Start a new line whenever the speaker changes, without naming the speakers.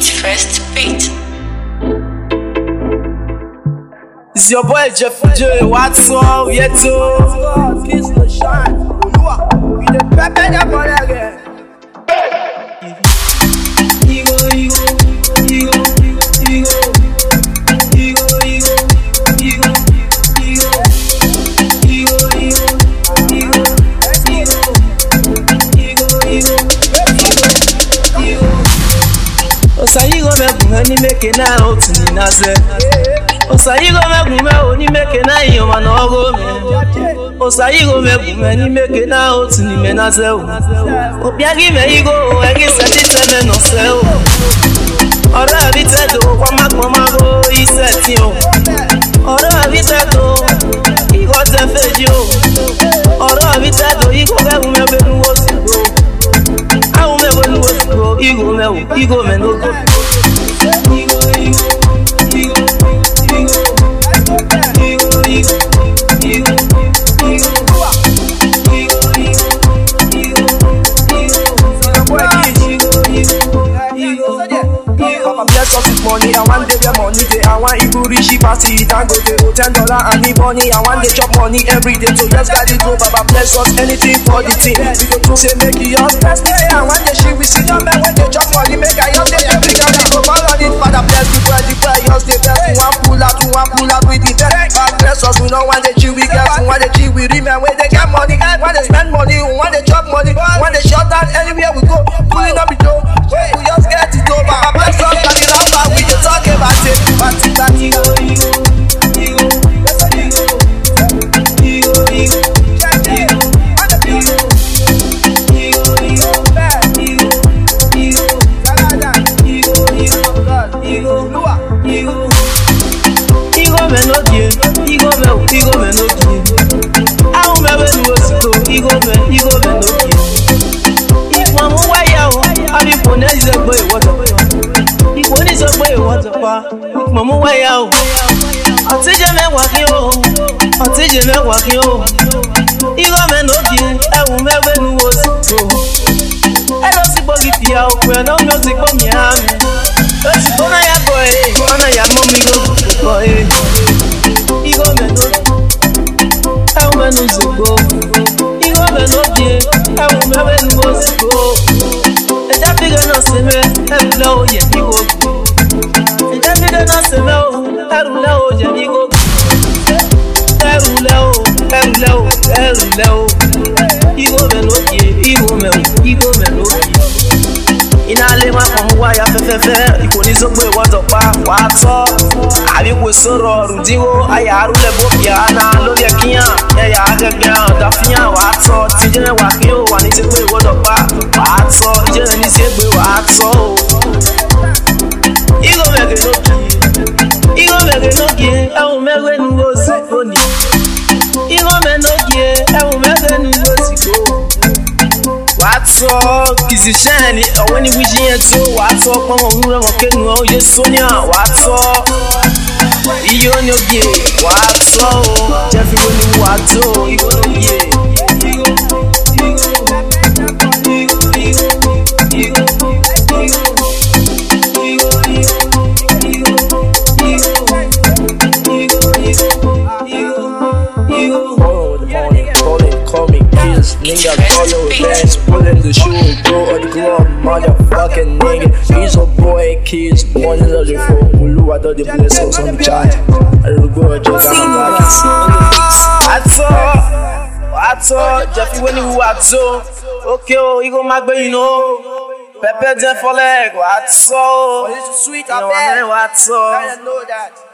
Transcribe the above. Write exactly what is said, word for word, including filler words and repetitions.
First beat.
It's your boy Jeff J. What's up, Yeto?
Kiss the shine. We the pepper that boy again.
Ego, ego, ego, ego, ego, ego, ego, ego, ego, ego, ego, ego, ego. Osayigo me ni meke na otuni naze. Osayigo me gume oni meke na yoma na ogo me. Osayigo me gume ni meke na otuni me naze o. Obiagi me igo egi seti teme no se o. Oro abite do kwa makmo mago iseti o. Oro abite do igo te feji o. Oro abite do igo be gume be nu osigo. Awu me be nu osigo igo me o igo me no go. Igo igo igo igo igo igo igo
Papa bless us with money, and one day get money day. And one Ibu Rishi pass it and go to ten dollar and the money. And one day chop money every day. So just got it go, Papa bless us anything for the team. We go through say make it yours best. And one day she we see your man when they chop money, make I yours day every day. We go fall on it, Father bless the boy, the boy yours day best. We want pull out, we want pull out with the best. God bless us, we know one day chill we get, we want the chill we remember when they get money, when they spend money, we want they chop money, when they shut down anywhere we go, pulling up the door. We just get it over. Papa bless us. We just talk about it, but it's not ego, ego, ego, ego, ego, ego, ego, ego, me no die, ego me, ego me no die. Awu me we no siko, ego me, ego me no die. If mamu waya o, abi pone izegbe iwodo. Ìwọ ní sọ pé ìwọ tó pa mọ̀ mú wáyà o. Ọ̀tíjẹ́ mẹ́wàá kí o, ọ̀tíjẹ́ mẹ́wàá kí o. Ìwọ mẹ́nu kí ẹ̀wù mẹ́wẹ́ nu wo sí tó. Ẹ lọ sí bọ́ọ̀lì fìyà òkú ẹ̀ náà mi ò sì gbọ́ mi àmì. Ó sì kó náà yà bọ̀ ẹ̀, ọ̀nà yà mọ́ mi ló bọ̀ ẹ̀. Ìwọ mẹ́nu kí ẹ̀wù mẹ́nu sì gbó. Ìwọ mẹ́nu kí ẹ̀wù mẹ́wẹ́ nu wo sí tó. Ẹja fígẹ̀ náà ṣe mẹ́ ẹ̀rù lọ́wọ́ yẹ̀ ní gbogbo. Ẹja fígẹ̀ náà ṣe mẹ́ o ẹ̀rù lọ́wọ́ yẹ̀ ní gbogbo. Ẹ̀rù lẹ́wọ̀ ẹ̀rù lẹ́wọ̀ ẹ̀rù lẹ́wọ̀. Igo mẹ́ lókè igo mẹ́ o igo mẹ́ lókè. Iná lé máa kàn mú wáyà fẹ́fẹ́fẹ́. Ìkò ní sọ pé wọ́n tọ̀pá wà á tọ́. Àbí kò sọ̀rọ̀ ọ̀rùn dínwó. Ayà arúlẹ̀ bókè àná lórí ẹ̀kíyàn. Ẹ̀yà akẹ́kẹ́ ọ̀dà fíyàn wà á tọ́. Tíjẹ́ mẹ́wàá kí ó wà ní ti pé wọ́n tọ̀pá wà á tọ́. Ìjẹ́ ẹni tí gbé wà á tọ́ o. Igo mẹ́gẹ̀ lókè. Igo mẹ́gẹ̀ lókè. Ẹ̀wùn mẹ́gẹ̀ nu wo sí òní. Igo mẹ́ lókè. Ẹ̀wùn mẹ́gẹ̀ nu wo sí kò. Wà á tọ́ kìsì sẹ́ẹ̀ni ọ̀wẹ́ ni wíṣí yẹn tó. Wà á tọ́ pọ́nmọ̀ òwúrọ̀ mọ̀ kẹ́nu ọ̀ yé sóníà. Wà á tọ́ iye ó ní òkè. Wà á tọ́ o. Jẹ́ fi wo ni wà á tó igo lókè. Igo igo igo igo igo igo. Nigga, follow bands, pulling the shoe, bro, or the glove, motherfucking nigga. He's a boy, kids, one is a phone, Ulu, I thought the bless us on the chat. I will go just on the back.
I saw, I saw, Jeffy when you were so, okay, oh, you go back, but you know, Pepe Jeff for leg, what saw,
Sweet,
I bet, what saw,
I know that.